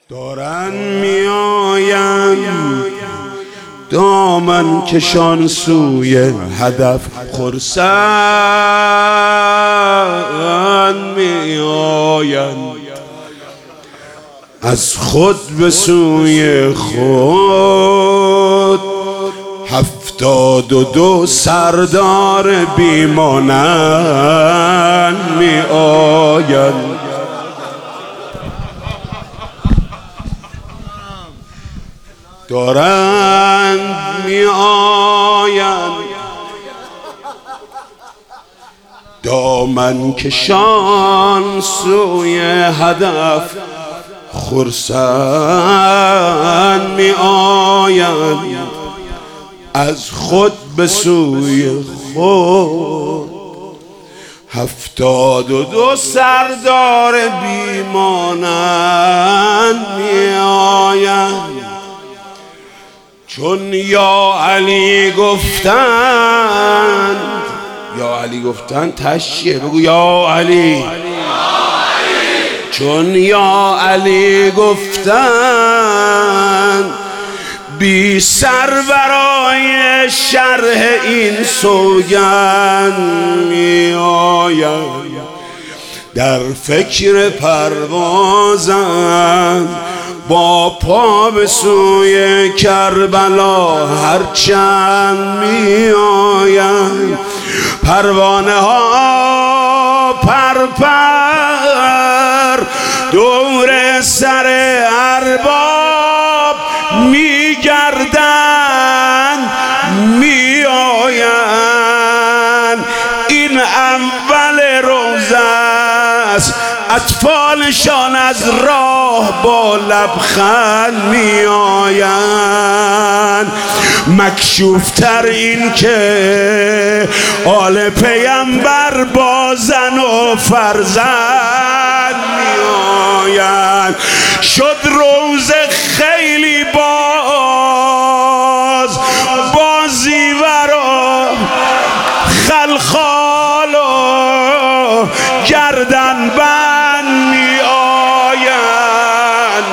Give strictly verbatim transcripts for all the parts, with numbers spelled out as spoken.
دارن میایم دامن کشان سوی هدف، خرسند میآیند از خود به سوی خود. هفتاد و دو سردار بیمانند میآیند. دارند میآیند دامن کشان سوی هدف، خرسند میآیند از خود به سوی خود. هفتاد و دو سردار بیمانند میآیند چون یا علی گفتند. یا علی گفتند تشیه، بگو یا علی. چون یا علی گفتند بی سر برای شرح این سوگند میآیند. در فکر پروازند با پا به سوی کربلا هرچند میآیند. پروانه ها پرپر دور سر ارباب میگردند میآیند. این اول روزه است، اطفالشان از راه با لبخند میآیند. مکشوفتر این که آل پیمبر با زن و فرزند میآیند. شد روز خیلی باز با زیور و خلخال و گردن بند میآیند.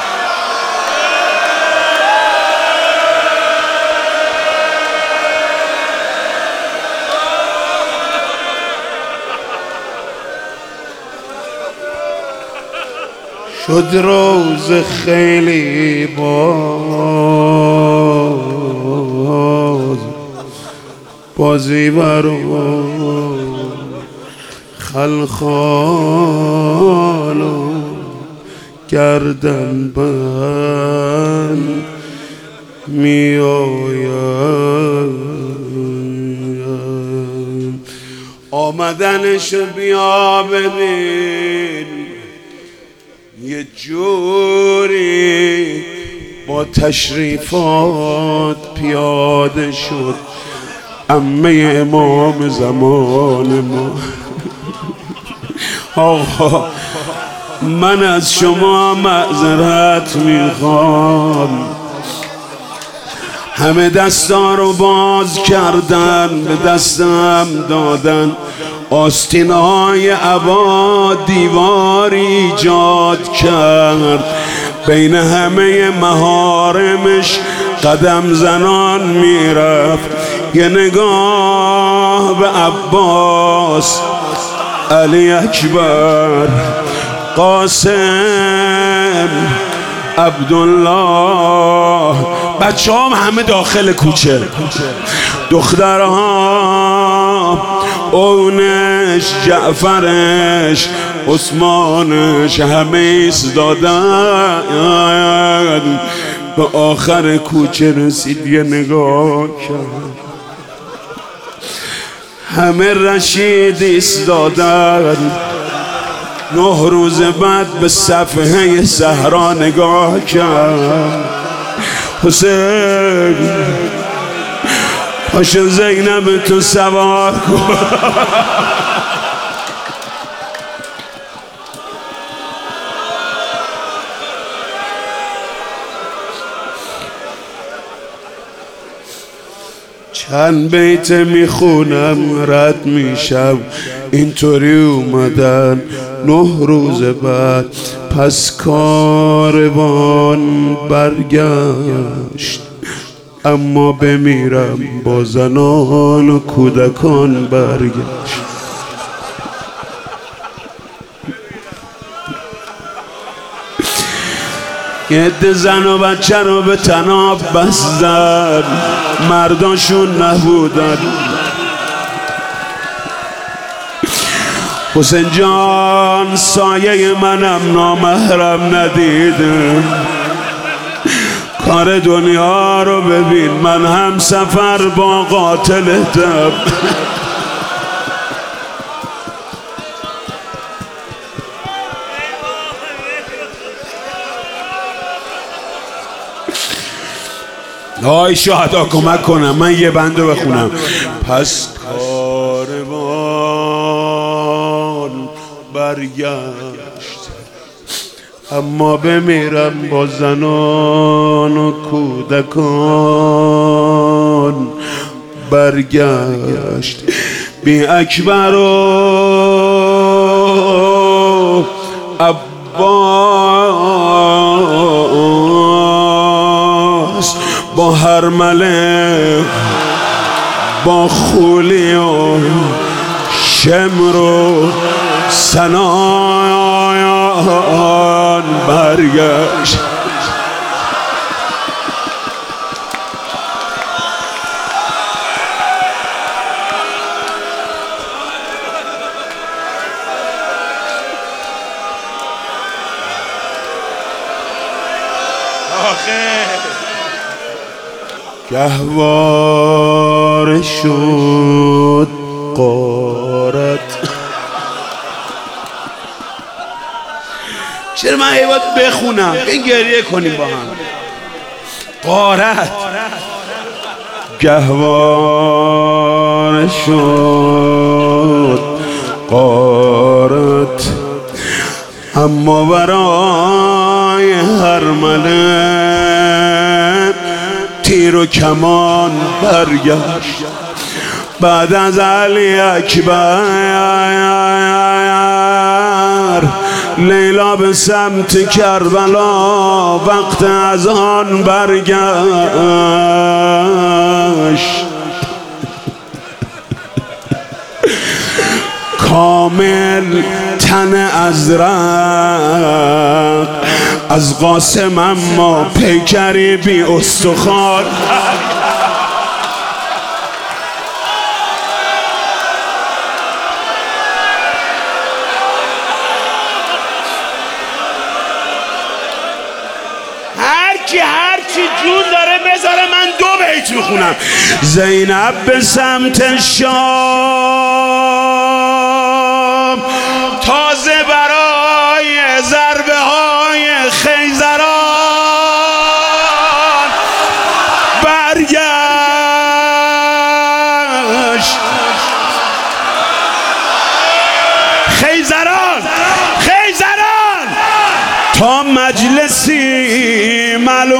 شد روز خیلی باز با زیور و خلخال و گردن بند میآیند. آمدنش بیا ببین یه جوری با تشریفات پیاده شد عمه امام زمان ما. آقا من از شما معذرت میخوام، همه دستا رو باز کردن، به دستم دادن، آستین‌های عبا دیوار ایجاد کرد، بین همه محارمش قدم زنان میرفت. یه نگاه به عباس، علی اکبر، قاسم، عبدالله، بچه هم همه داخل کوچه، دخترها، اونش، جعفرش، عثمانش، همه ایستادن. به آخر کوچه رسید، یه نگاه کرد، همه رشید ایستادن. نه روز بعد به صفحه صحرا نگاه کرد. حسین پاشو زینب تو سوار کن. چند بیت میخونم رد میشم، اینطوری اومدن نه روز بعد پس کاروان برگشت، اما بمیرم با زنان و کودکان برگشت. یه عده زن و بچه رو به طناب بستن، مرداشون نبودن. حسین جان سایه منم نامحرم ندیدم، کار دنیا رو ببین، من هم سفر با قاتلتم. آی شهدا کمک کنم، من یه بنده بخونم. پس کاروان برگشت، اما بمیرم با زنان و کودکان برگشت. بی اکبر و عباس، با هرمله، با خولی و شمر و سنایان برگشت. گهواره شد غارت. چرا من هیوات بخونم؟ این گریه کنیم با هم. غارت گهواره شد غارت، اما برای هرمله تیر و کمان برگشت. بعد از علی اکبر لیلا به سمت کربلا وقت از آن برگشت. کامل تن ازرق از قاسم، اما پیکری بی استخوان. هرکی هرچی جون داره بذاره، من دو بیت میخونم. زینب به سمت شام تازه برای ضربه های خیزران برگشت. خیزران خیزران تا مجلسی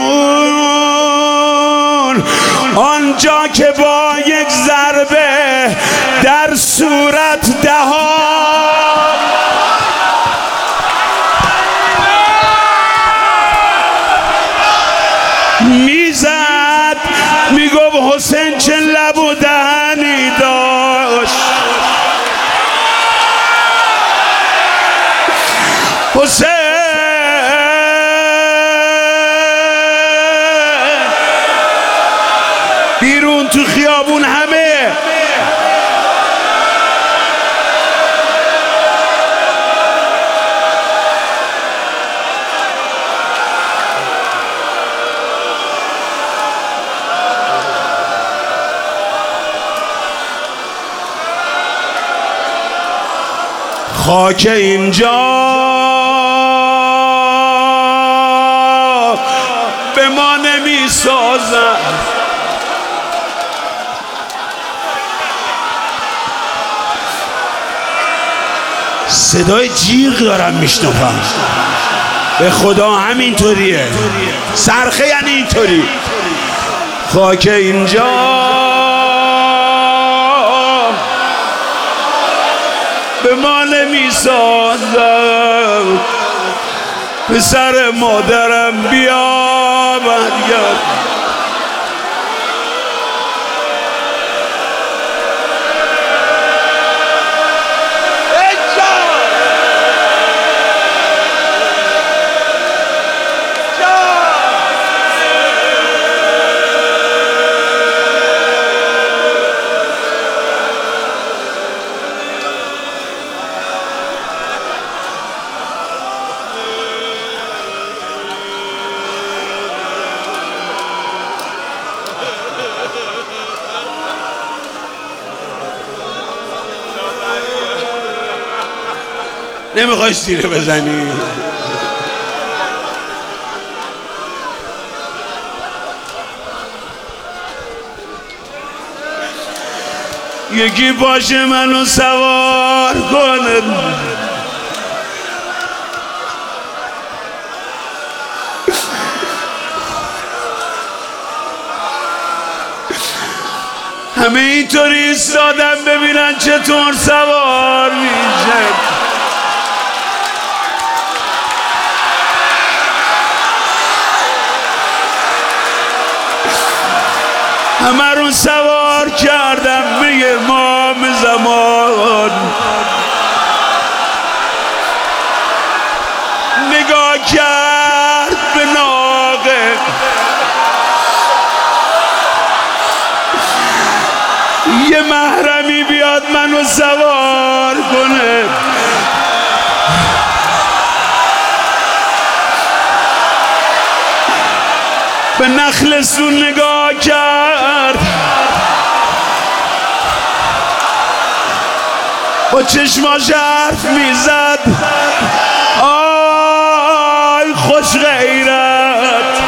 ملعون، آنجا که با یک ضربه در صورت دهان میزد، میگفت حسین چه لب و دهنی داشت. حسین بیرون تو خیابون همه خاک اینجا به ما نمی سازد. صدای جیغ دارم میشنوم، به خدا همینطوریه، صرخه یعنی اینطوری. خاک اینجا به ما نمیسازم. پسر مادرم بیا برگرد. نمیخوای سیره بزنی؟ یکی باشه منو سوار کنه. همه اینطوری ایستادن ببینن چطور سوار میشه. همه رو سوار کردم به امام زمان. نگاه کرد به ناقه، یه محرمی بیاد منو سوار کنه. به نخلستون نگاه کرد، با چشماش حرف میزد. آی خوش غیرت،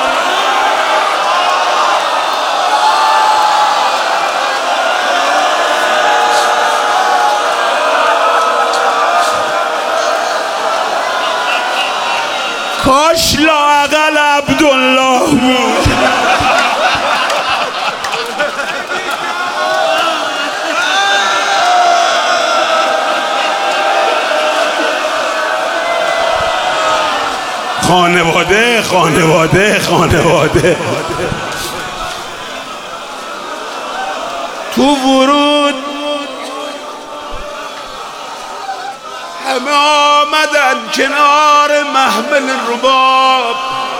کاش لااقل عبدالله بود. خانواده خانواده خانواده تو ورود همه آمدن کنار محمل رباب.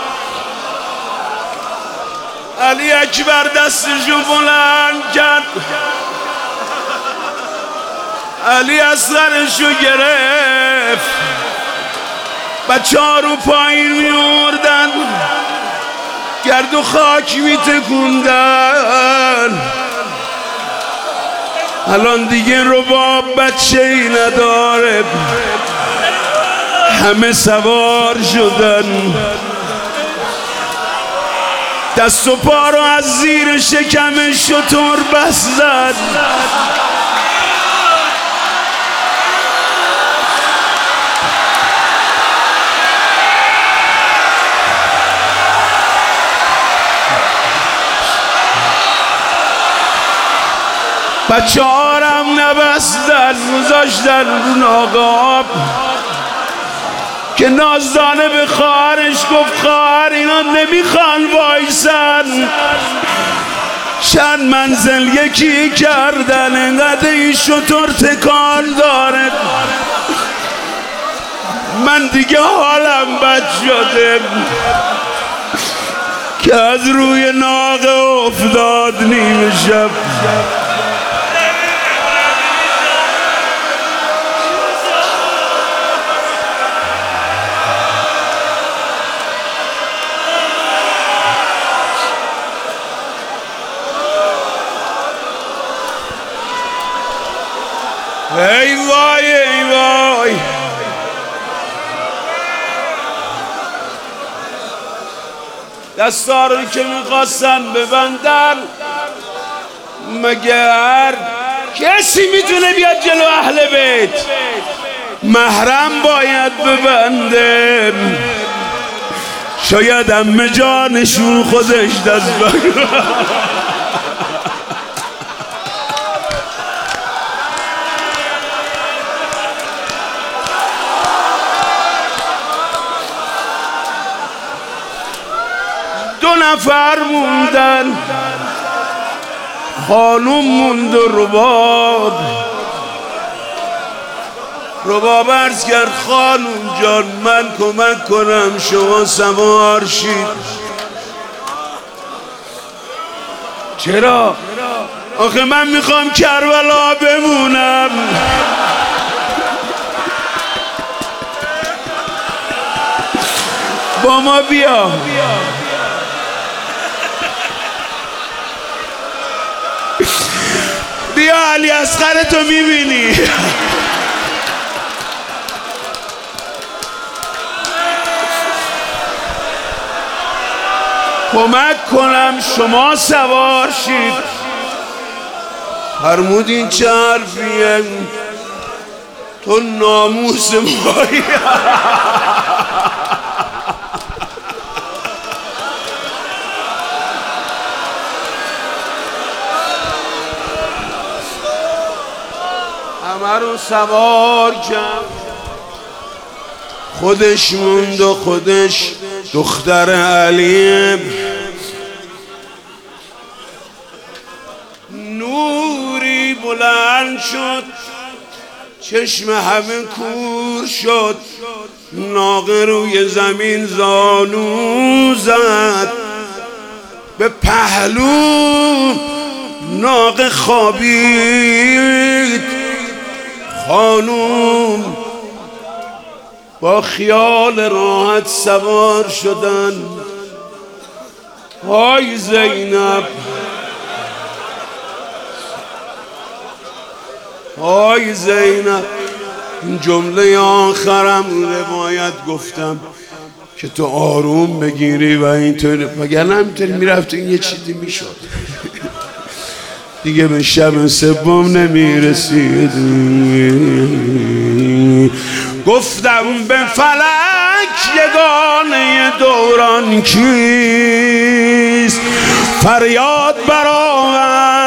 علی اکبر دستشو بلند کرد، علی اصغرشو گرفت، بچه ها رو پایین می آوردن، گرد و خاک می تکوندن. الان دیگه رباب بچه ای نداره، همه سوار شدن. دست و پا رو از زیر شکم شتر بستن. بچه هارم نبستن، گذاشتن رو ناقاب که نازدانه به خواهرش گفت خواهر اینا نمیخوان وایسن. چند منزل یکی کردن، انقدر این شتر تکان داره، من دیگه حالم بد شده که از روی ناقه افتاد نیمه شب. ای وای ای وای، دستا رو که میخواستن ببندن، مگر کسی میتونه بیاد جلو اهل بیت؟ محرم باید ببنده. شاید عمه جانشون خودش دست بگیره. دو نفر موندن، خانوم موند و رباب. رباب عرض کرد خانوم جان من کمک کنم شما سوار شید. چرا؟ آخه من میخوام کربلا بمونم. با ما بیا. بیا علی اصغر تو میبینی. کمک کنم شما سوار شید. فرمود این چه حرفیه؟ تو ناموس مایی. همه رو سوار کرد، خودش موند و خودش دختر علی. نوری بلند شد، چشم همه کور شد، ناقه روی زمین زانو زد، به پهلو ناقه خوابید. خانوم با خیال راحت سوار شدن. های زینب، های زینب. این جمله آخرم روایت گفتم که تو آروم بگیری و اینطور، وگرنه همینطوری میرفت این یه چیزی میشد دیگه به شب سوم نمیرسید. گفتم به فلک یگانه دوران کیست، فریاد برآورد